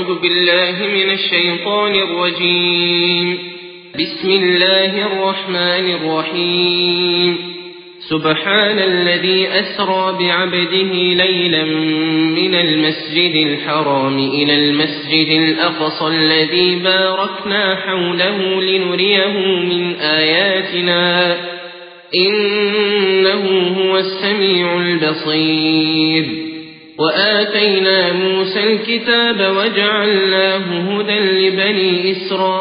أعوذ بالله من الشيطان الرجيم. بسم الله الرحمن الرحيم. سبحان الذي أسرى بعبده ليلا من المسجد الحرام إلى المسجد الأقصى الذي باركنا حوله لنريه من آياتنا إنه هو السميع البصير. وآتينا موسى الكتاب وجعلناه هدى لبني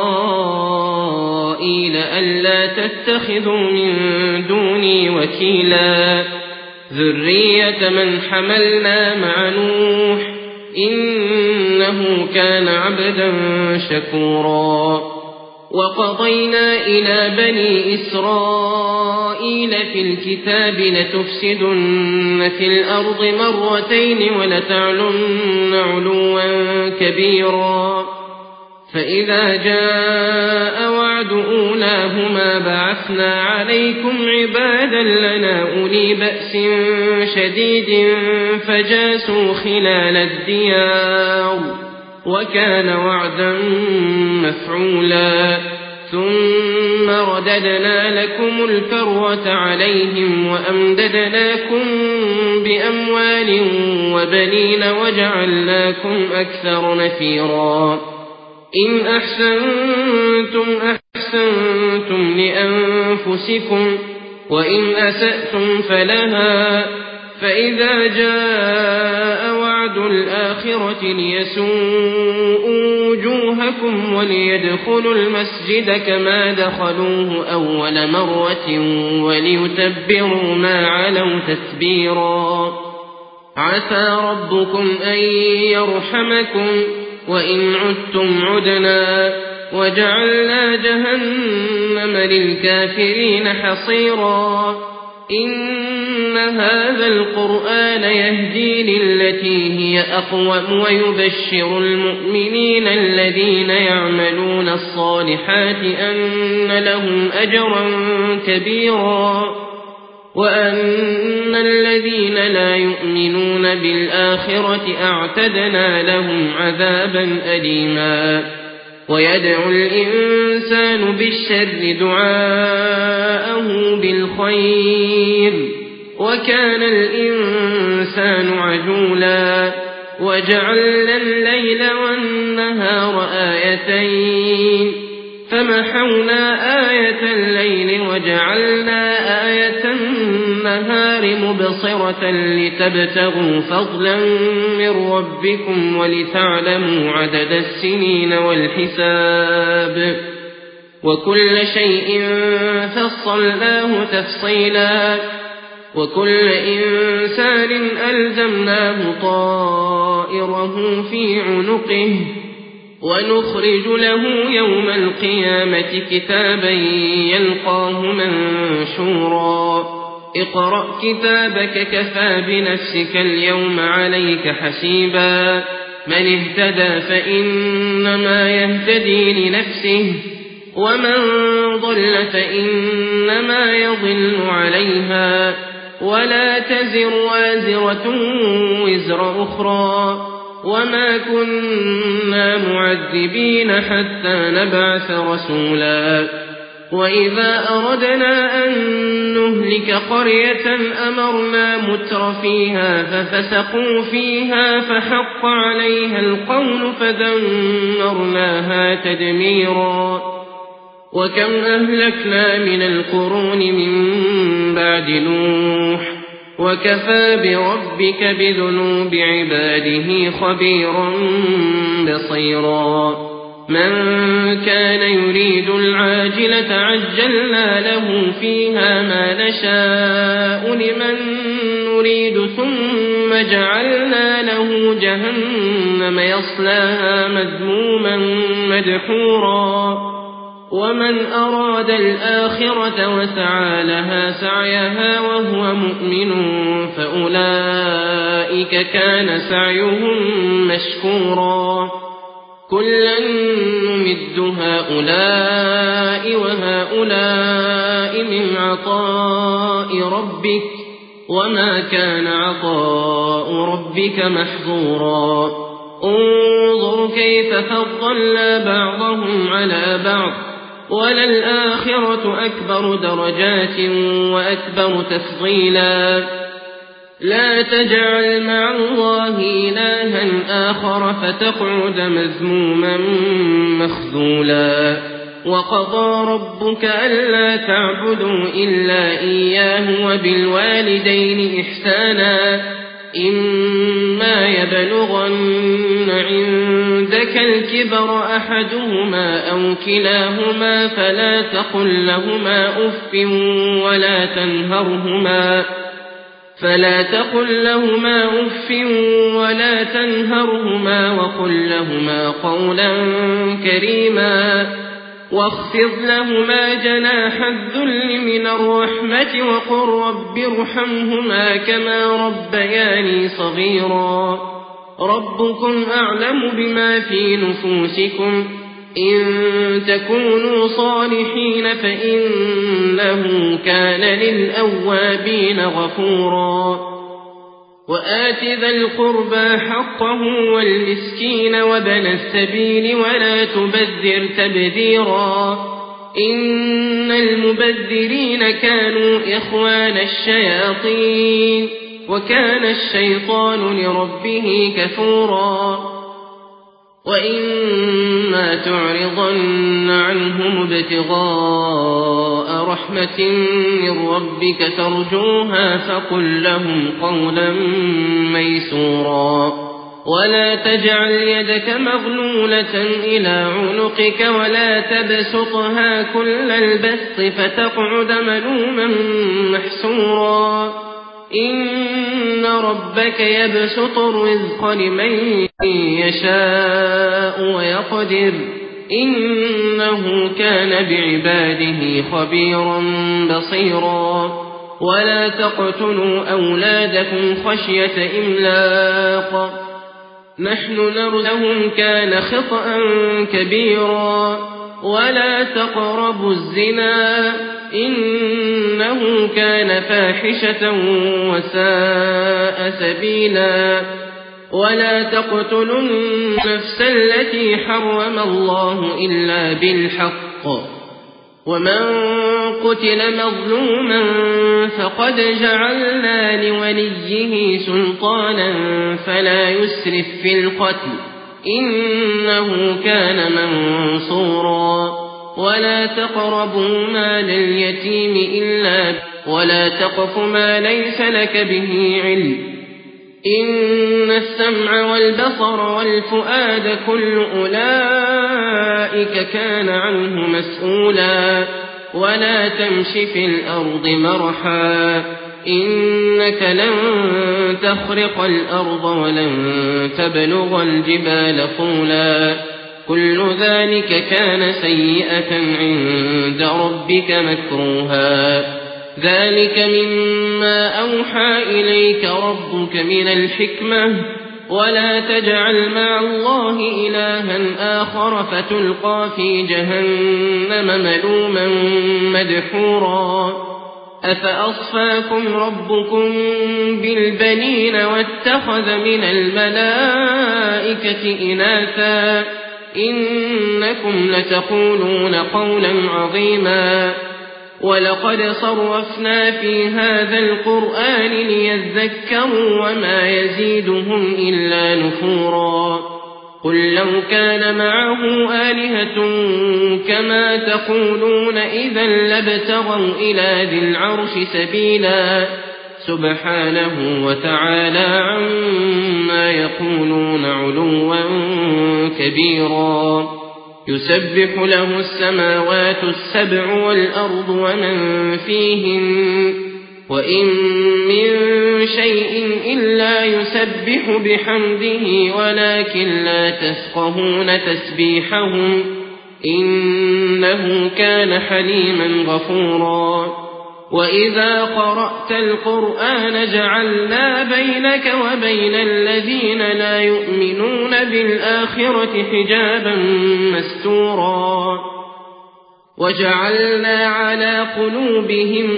إسرائيل ألا تتخذوا من دوني وكيلا ذرية من حملنا مع نوح إنه كان عبدا شكورا. وقضينا إلى بني إسرائيل في الكتاب لتفسدن في الأرض مرتين ولتعلن علوا كبيرا فإذا جاء وعد أولاهما بعثنا عليكم عبادا لنا أولي بأس شديد فجاسوا خلال الديار وكان وعدا مفعولا. ثم رددنا لكم الكرة عليهم وأمددناكم بأموال وبنين وجعلناكم أكثر نفيرا. إن أحسنتم لأنفسكم وإن أسأتم فلها فإذا جاء وعد الآخرة ليسوءوا وجوهكم وليدخلوا المسجد كما دخلوه أول مرة وليتبروا ما علوا تتبيرا. عسى ربكم أن يرحمكم وإن عدتم عدنا وجعلنا جهنم للكافرين حصيرا. إن هذا القرآن يهدي للتي هي أقوم ويبشر المؤمنين الذين يعملون الصالحات أن لهم أجرا كبيرا وأن الذين لا يؤمنون بالآخرة أعتدنا لهم عذابا أليما. ويدعو الإنسان بالشر دعاءه بالخير وكان الإنسان عجولا. وجعلنا الليل والنهار آيتين فمحونا آية الليل وجعلنا آية النهار مبصرة لتبتغوا فضلا من ربكم ولتعلموا عدد السنين والحساب وكل شيء فصلناه تفصيلا. وكل إنسان ألزمناه طائره في عنقه ونخرج له يوم القيامة كتابا يلقاه منشورا. اقرأ كتابك كفى بنفسك اليوم عليك حسيبا. من اهتدى فإنما يهتدي لنفسه ومن ضل فإنما يضل عليها ولا تزر وازرة وزر أخرى وما كنا معذبين حتى نبعث رسولا. وإذا أردنا أن نهلك قرية أمرنا متر فيها ففسقوا فيها فحق عليها القول فدمرناها تدميرا. وكم أهلكنا من القرون من بعد نوح وكفى بربك بذنوب عباده خبيرا بصيرا. من كان يريد العاجلة عجلنا له فيها ما نشاء لمن نريد ثم جعلنا له جهنم يصلاها مذموما مدحورا. ومن أراد الآخرة وسعى لها سعيها وهو مؤمن فأولئك كان سعيهم مشكورا. كلا نمد هؤلاء وهؤلاء من عطاء ربك وما كان عطاء ربك محظورا. انظر كيف فضلنا بعضهم على بعض وللآخرة أكبر درجات وأكبر تفضيلا لا تجعل مع الله إلها آخر فتقعد مذموما مخذولا وقضى ربك ألا تعبدوا إلا إياه وبالوالدين إحسانا إما يبلغن عندك الكبر أحدهما أو كلاهما فلا تقل لهما أف ولا تنهرهما وقل لهما قولا كريما واخفض لهما جناح الذل من الرحمة وقل رب ارحمهما كما ربياني صغيرا ربكم أعلم بما في نفوسكم إن تكونوا صالحين فإنه كان للأوابين غفورا وآت ذا القربى حقه والمسكين وابن السبيل ولا تبذر تبذيرا إن المبذرين كانوا إخوان الشياطين وكان الشيطان لربه كفورا وإما تعرضن عنهم ابتغاء رحمة من ربك ترجوها فقل لهم قولا ميسورا ولا تجعل يدك مغلولة إلى عنقك ولا تبسطها كل البسط فتقعد ملوما محسورا إن ربك يبسط الرزق لمن يشاء ويقدر إنه كان بعباده خبيرا بصيرا ولا تقتلوا أولادكم خشية إملاق نحن نرزقهم كان خطأ كبيرا ولا تقربوا الزنا إنه كان فاحشة وساء سبيلا ولا تقتلوا النفس التي حرم الله إلا بالحق ومن قتل مظلوما فقد جعلنا لوليه سلطانا فلا يسرف في القتل إنه كان منصورا ولا تقربوا مال اليتيم ولا تقف ما ليس لك به علم إن السمع والبصر والفؤاد كل أولئك كان عنه مسؤولا ولا تمش في الأرض مرحا إنك لن تخرق الأرض ولن تبلغ الجبال طولا كل ذلك كان سيئة عند ربك مكروها ذلك مما أوحى إليك ربك من الحكمة ولا تجعل مع الله إلها آخر فتلقى في جهنم ملوما مدحورا أفأصفاكم ربكم بالبنين واتخذ من الملائكة إناثا إنكم لتقولون قولا عظيما ولقد صرفنا في هذا القرآن ليذكروا وما يزيدهم إلا نفورا قل لو كان معه آلهة كما تقولون إذا لابتغوا إلى ذي العرش سبيلا سبحانه وتعالى عما يقولون علوا كبيرا يسبح له السماوات السبع والأرض ومن فيهن وإن من شيء إلا يسبح بحمده ولكن لا تفقهون تسبيحهم إنه كان حليما غفورا وإذا قرأت القرآن جعلنا بينك وبين الذين لا يؤمنون بالآخرة حجابا مستورا وجعلنا على قلوبهم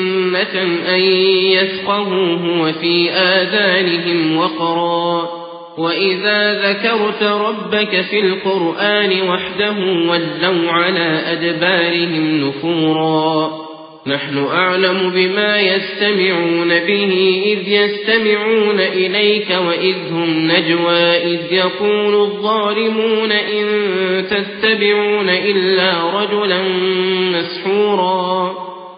أكنة أن يفقهوه وفي آذانهم وقرا وإذا ذكرت ربك في القرآن وحده ولوا على أدبارهم نفورا نحن أعلم بما يستمعون به إذ يستمعون إليك وإذ هم نجوى إذ يقول الظالمون إن تتبعون إلا رجلا مسحورا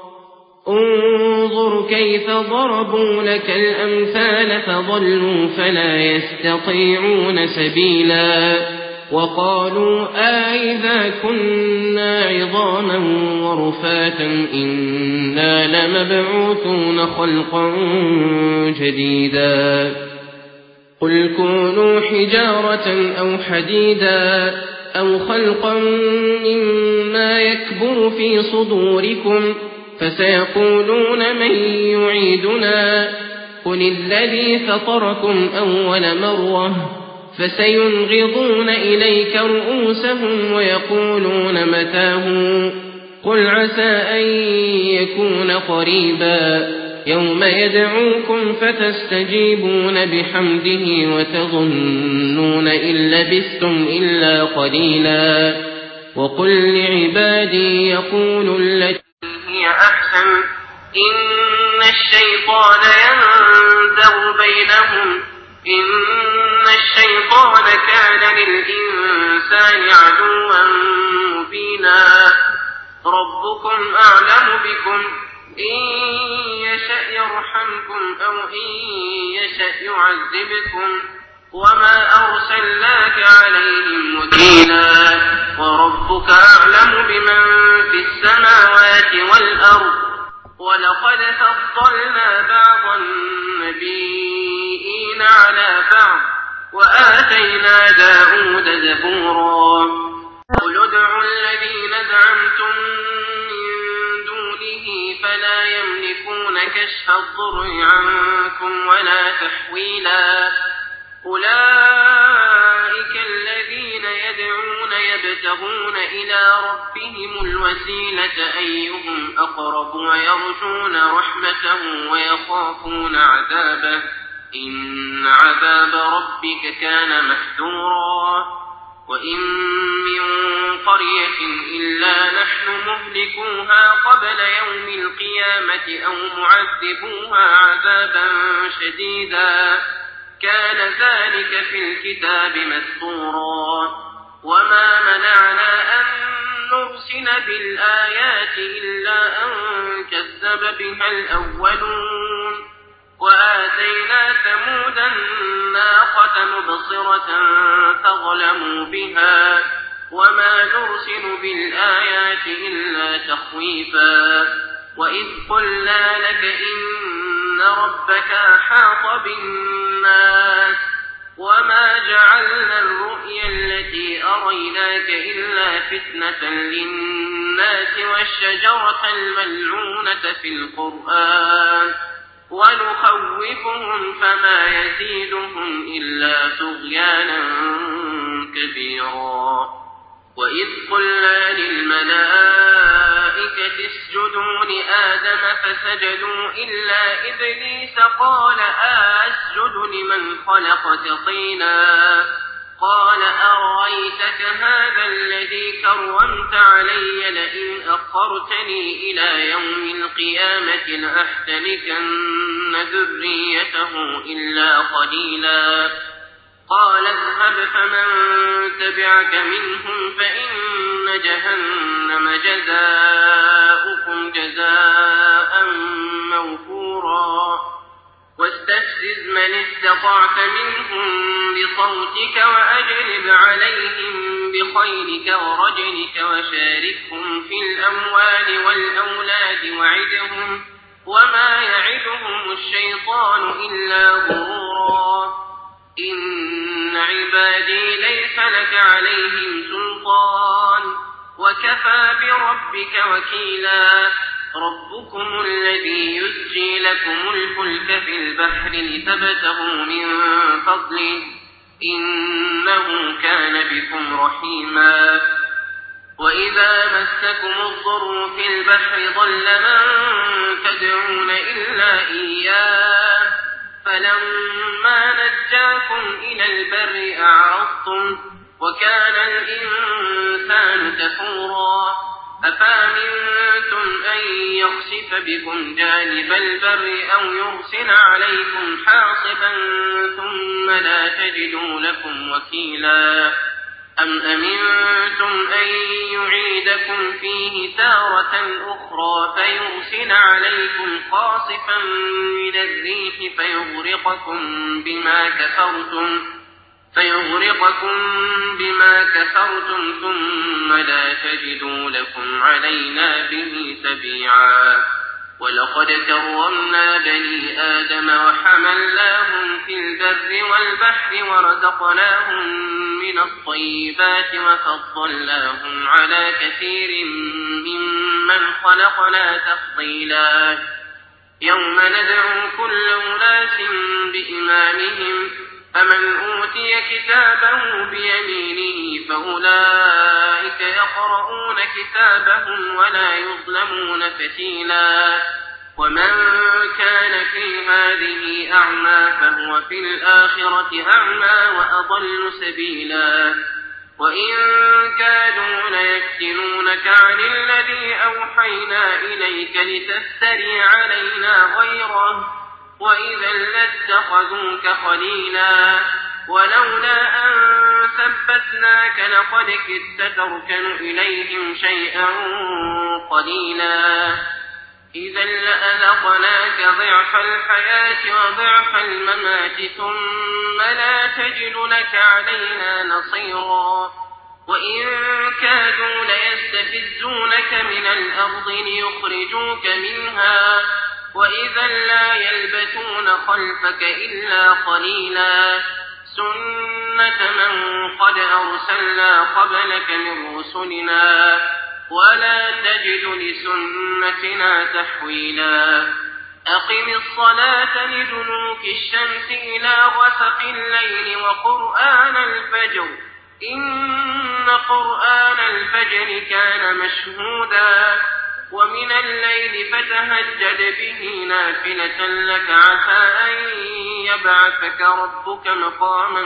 انظر كيف ضربوا لك الأمثال فضلوا فلا يستطيعون سبيلا وقالوا أئذا كنا عظاما ورفاتا إنا لمبعوثون خلقا جديدا قل كونوا حجارة أو حديدا أو خلقا مما يكبر في صدوركم فسيقولون من يعيدنا قل الذي فطركم أول مرة فسينغضون إليك رؤوسهم ويقولون متاه قل عسى أن يكون قريبا يوم يدعوكم فتستجيبون بحمده وتظنون إن لبثتم إلا قليلا وقل لعبادي يقولوا التي هي أحسن إن الشيطان ينزغ بينهم إن الشيطان كان للإنسان عدوا مبينا ربكم أعلم بكم إن يشأ يرحمكم أو إن يشأ يعذبكم وما أرسلناك عليهم وكيلا وربك أعلم بمن في السماوات والأرض ولقد فضلنا بعض النبيين على بعض وآتينا داود زبورا قل ادعوا الذين زعمتم من دونه فلا يملكون كشف الضر عنكم ولا تحويلا أولئك الذين يدعون يبتغون إلى ربهم الوسيلة أيهم أقرب ويرجون رحمته ويخافون عذابه إن عذاب ربك كان محذورا وإن من قرية إلا نحن مهلكوها قبل يوم القيامة أو معذبوها عذابا شديدا كان ذلك في الكتاب مسطورا وما منعنا أن نرسل بالآيات إلا أن كذب بها الأولون وآتينا ثمود الناقة مبصرة فظلموا بها وما نرسل بالآيات إلا تخويفا وإذ قلنا لك إن ربك أحاط بالناس وما جعلنا الرؤيا التي أريناك إلا فتنة للناس والشجرة الملعونة في القرآن ونخوفهم فما يزيدهم إلا طغيانا كبيرا وإذ قلنا للملائكة اسجدوا لآدم فسجدوا إلا إبليس قال أسجد لمن خلقت طينا قال أرأيتك هذا الذي كرمت علي لئن أخرتني إلى يوم القيامة لأحتنكن ذريته إلا قليلا قال اذهب فمن تبعك منهم فإن جهنم جزاؤكم جزاء موفورا واستفزز من استطعت منهم بصوتك وأجلب عليهم بخيلك ورجلك وشاركهم في الأموال والأولاد وعدهم وما يعدهم الشيطان إلا غرورا إن عبادي ليس لك عليهم سلطان وكفى بربك وكيلا ربكم الذي يسجي لكم الفلك في البحر لتبتغوا من فضله إنه كان بكم رحيما وإذا مسكم الضر في البحر ضل من تدعون إلا إياه فلما نجاكم إلى البر أعرضتم وكان الإنسان كفورا أفأمنتم أن يخسف بكم جانب البر أو يرسل عليكم حاصبا ثم لا تجدوا لكم وكيلا أم أمنتم أن يعيدكم فيه تارة أخرى فيرسل عليكم قاصفا من الريح فيغرقكم بما كفرتم ثم لا تجدوا لكم علينا به تبيعا ولقد كرمنا بني آدم وحملناهم في البر والبحر ورزقناهم من الطيبات وفضلناهم على كثير ممن خلقنا تفضيلا يوم ندعو كل أناس بإمامهم فمن أوتي كتابه بيمينه فأولئك يقرؤون كتابهم ولا يظلمون فتيلا ومن كان في هذه أعمى فهو في الآخرة أعمى وأضل سبيلا وإن كادوا ليفتنونك عن الذي أوحينا إليك لتفتري علينا غيره وإذا لاتخذوك خليلا ولولا أن ثبتناك لقد كدت تركن إليهم شيئا قليلا إذا لأذقناك ضعف الحياة وضعف الممات ثم لا تجد لك علينا نصيرا وإن كادوا ليستفزونك من الأرض ليخرجوك منها وإذا لا يلبثون خلفك إلا قليلا سنة من قد أرسلنا قبلك من رسلنا ولا تجد لسنتنا تحويلا أقم الصلاة لدلوك الشمس إلى غسق الليل وقرآن الفجر إن قرآن الفجر كان مشهودا ومن الليل فتهجد به نافلة لك عسى أن يبعثك ربك مقاما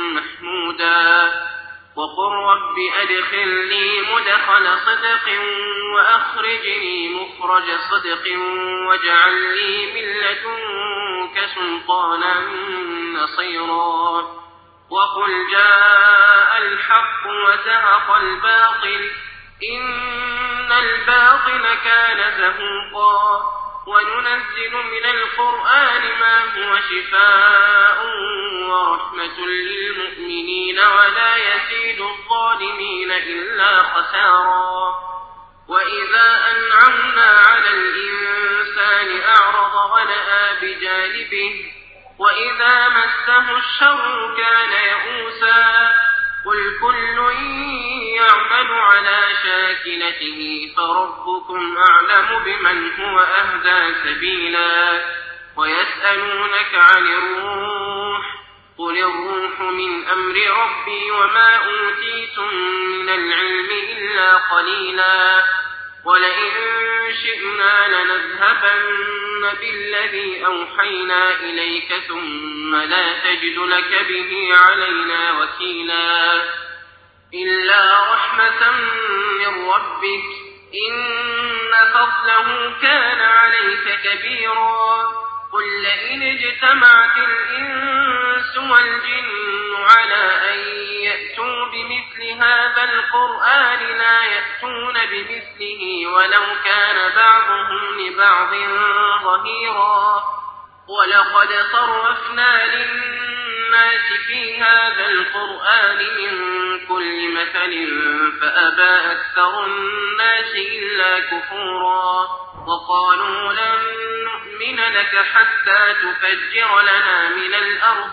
محمودا وقل رب أدخلني مدخل صدق وأخرجني مخرج صدق واجعل لي من لدنك سلطانا نصيرا وقل جاء الحق وزهق الباطل إن الباطل كان زهوقا وننزل من القرآن ما هو شفاء ورحمة للمؤمنين ولا يزيد الظالمين إلا خسارا وإذا أنعمنا على الإنسان أعرض ونأى بجانبه وإذا مسه الشر كان يئوسا قل كل يعمل على شاكلته فربكم أعلم بمن هو أهدى سبيلا ويسألونك عن الروح قل الروح من أمر ربي وما أوتيتم من العلم إلا قليلا ولئن شئنا لنذهبن بالذي أوحينا إليك ثم لا تجد لك به علينا وكيلا إلا رحمة من ربك إن فضله كان عليك كبيرا قل لئن اجتمعت الإنس والجن على أن يأتوا بمثل هذا القرآن لا يأتون بمثله ولو كان بعضهم لبعض ظهيرا ولقد صرفنا للناس في هذا القرآن من كل مثل فأبى أكثر الناس إلا كفورا وقالوا لن نؤمن لك حتى تفجر لنا من الأرض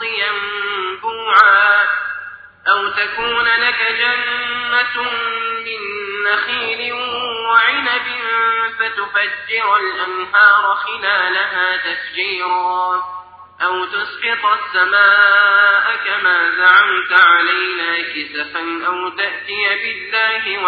ينبوعا أو تكون لك جنة من نخيل وعنب فتفجر الأنهار خلالها تفجيرا أو تسقط السماء كما زعمت علينا كسفا أو تأتي بالله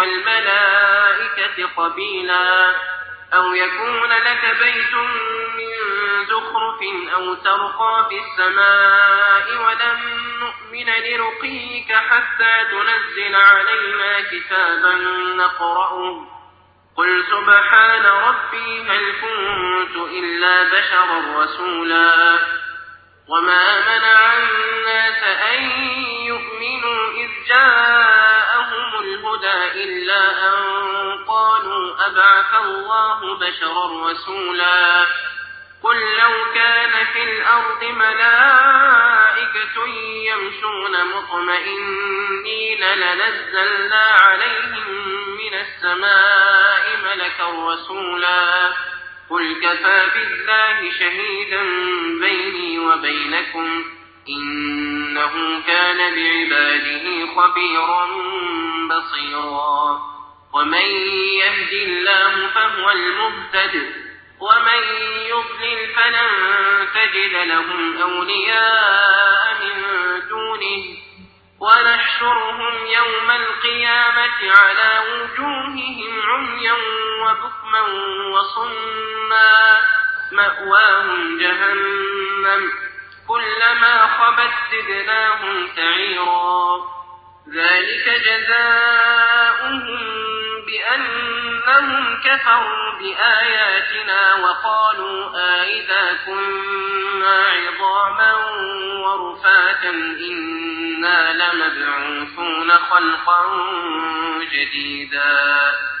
والملائكة قبيلا أو يكون لك بيت من زخرف معروف أو ترقى في السماء ولن نؤمن لرقيك حتى تنزل علينا كتابا نقرأه قل سبحان ربي هل كنت إلا بشرا رسولا وما منع الناس أن يؤمنوا إذ جاءهم الهدى إلا أن قالوا أبعث الله بشرا رسولا قل لو كان في الأرض ملائكة يمشون مطمئنين لنزلنا عليهم من السماء ملكا رسولا قل كفى بالله شهيدا بيني وبينكم إنه كان بعباده خبيرا بصيرا ومن يهد الله فهو المهتد ومن يضلل فلن تجد لهم أولياء من دونه ونحشرهم يوم القيامة على وجوههم عميا وبكما وصما مأواهم جهنم كلما خبت زدناهم سعيرا ذلك جزاؤهم بأنهم كفروا بآياتنا وقالوا أئذا كنا عظاما ورفاتا إنا لمبعوثون خلقا جديدا